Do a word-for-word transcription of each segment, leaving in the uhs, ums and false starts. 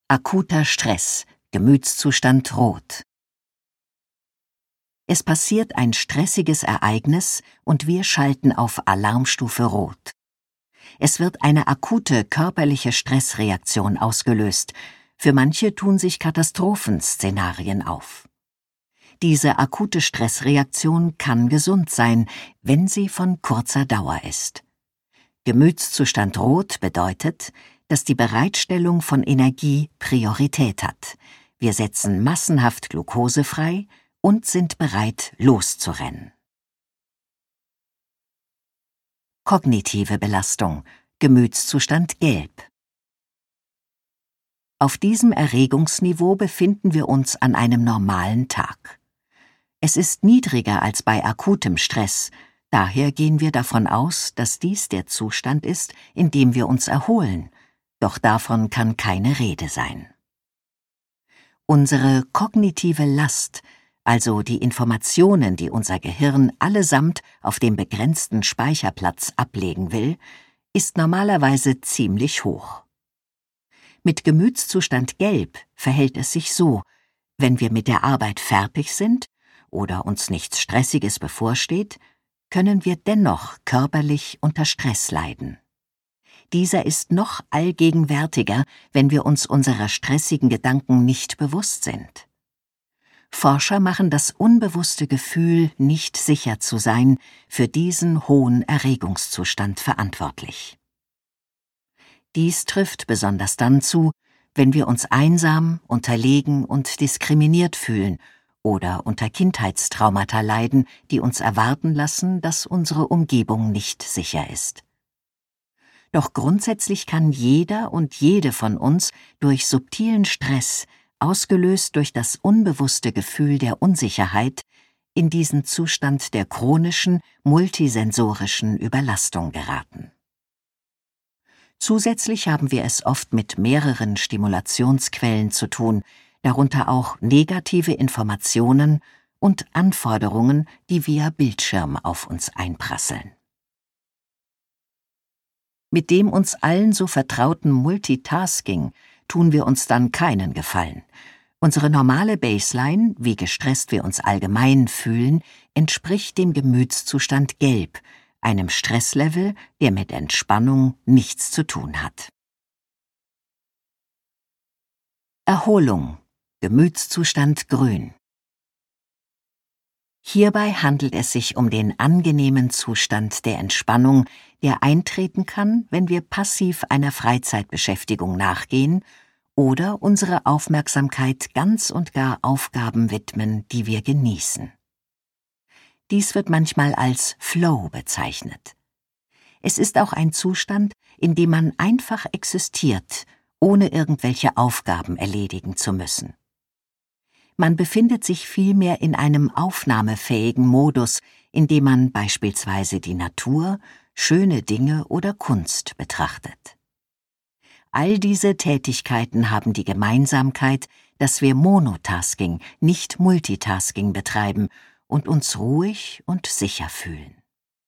Akuter Stress, Gemütszustand rot. Es passiert ein stressiges Ereignis und wir schalten auf Alarmstufe Rot. Es wird eine akute körperliche Stressreaktion ausgelöst. Für manche tun sich Katastrophenszenarien auf. Diese akute Stressreaktion kann gesund sein, wenn sie von kurzer Dauer ist. Gemütszustand Rot bedeutet, dass die Bereitstellung von Energie Priorität hat. Wir setzen massenhaft Glucose frei und sind bereit, loszurennen. Kognitive Belastung, Gemütszustand Gelb. Auf diesem Erregungsniveau befinden wir uns an einem normalen Tag. Es ist niedriger als bei akutem Stress, daher gehen wir davon aus, dass dies der Zustand ist, in dem wir uns erholen, doch davon kann keine Rede sein. Unsere kognitive Last, also die Informationen, die unser Gehirn allesamt auf dem begrenzten Speicherplatz ablegen will, ist normalerweise ziemlich hoch. Mit Gemütszustand Gelb verhält es sich so: Wenn wir mit der Arbeit fertig sind oder uns nichts Stressiges bevorsteht, können wir dennoch körperlich unter Stress leiden. Dieser ist noch allgegenwärtiger, wenn wir uns unserer stressigen Gedanken nicht bewusst sind. Forscher machen das unbewusste Gefühl, nicht sicher zu sein, für diesen hohen Erregungszustand verantwortlich. Dies trifft besonders dann zu, wenn wir uns einsam, unterlegen und diskriminiert fühlen oder unter Kindheitstraumata leiden, die uns erwarten lassen, dass unsere Umgebung nicht sicher ist. Doch grundsätzlich kann jeder und jede von uns durch subtilen Stress, ausgelöst durch das unbewusste Gefühl der Unsicherheit, in diesen Zustand der chronischen, multisensorischen Überlastung geraten. Zusätzlich haben wir es oft mit mehreren Stimulationsquellen zu tun, darunter auch negative Informationen und Anforderungen, die via Bildschirm auf uns einprasseln. Mit dem uns allen so vertrauten Multitasking tun wir uns dann keinen Gefallen. Unsere normale Baseline, wie gestresst wir uns allgemein fühlen, entspricht dem Gemütszustand Gelb, einem Stresslevel, der mit Entspannung nichts zu tun hat. Erholung, Gemütszustand Grün. Hierbei handelt es sich um den angenehmen Zustand der Entspannung, der eintreten kann, wenn wir passiv einer Freizeitbeschäftigung nachgehen oder unsere Aufmerksamkeit ganz und gar Aufgaben widmen, die wir genießen. Dies wird manchmal als Flow bezeichnet. Es ist auch ein Zustand, in dem man einfach existiert, ohne irgendwelche Aufgaben erledigen zu müssen. Man befindet sich vielmehr in einem aufnahmefähigen Modus, in dem man beispielsweise die Natur, schöne Dinge oder Kunst betrachtet. All diese Tätigkeiten haben die Gemeinsamkeit, dass wir Monotasking, nicht Multitasking betreiben und uns ruhig und sicher fühlen.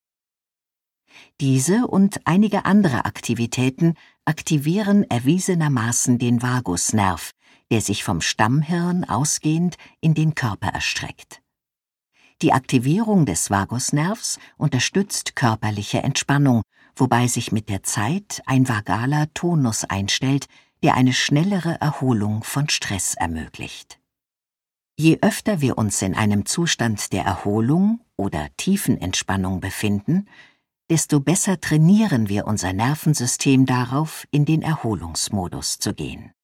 Diese und einige andere Aktivitäten aktivieren erwiesenermaßen den Vagusnerv, der sich vom Stammhirn ausgehend in den Körper erstreckt. Die Aktivierung des Vagusnervs unterstützt körperliche Entspannung, wobei sich mit der Zeit ein vagaler Tonus einstellt, der eine schnellere Erholung von Stress ermöglicht. Je öfter wir uns in einem Zustand der Erholung oder Tiefenentspannung befinden, desto besser trainieren wir unser Nervensystem darauf, in den Erholungsmodus zu gehen.